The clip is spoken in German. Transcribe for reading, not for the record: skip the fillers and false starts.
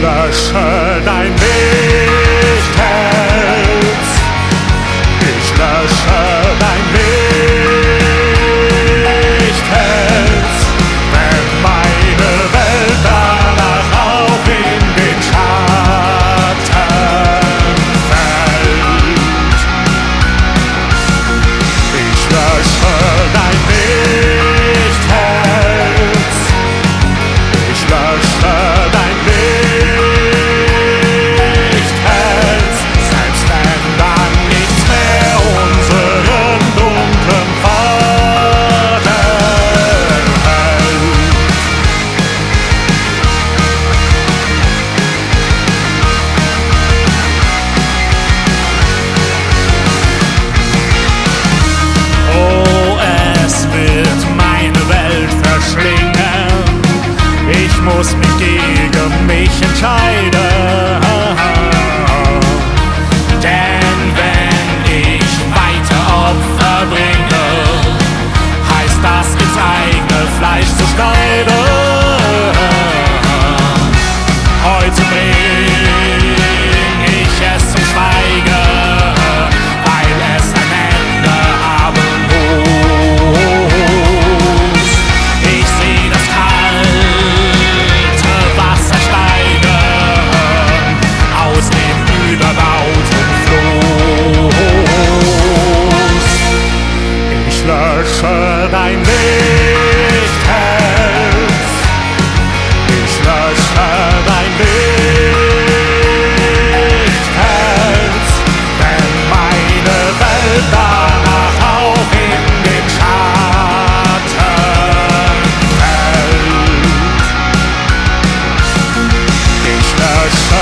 lösche dein Lichtherz. Ich lösche dein Lichtherz, wenn meine Welt danach auch in den Schatten fällt. Ich lösche dein Lichtherz. Ich lösche dein Lichtherz, selbst wenn dann nichts mehr unseren dunklen Pfaden hält. Oh, es wird meine Welt verschlingen. Ich muss mich gegen mich entscheiden. Denn wenn ich weiter Opfer bringe, heißt das ins eigene Fleisch zu schneiden. Heute bring ich es zum Schweigen, weil es ein Ende haben muss. Ich seh das kalte Wasser steigen aus dem überbauten Floß. Ich lösche dein Lichtherz. Ich lösche dein Lichtherz, wenn meine Welt danach auch in den Schatten fällt. Ich lösche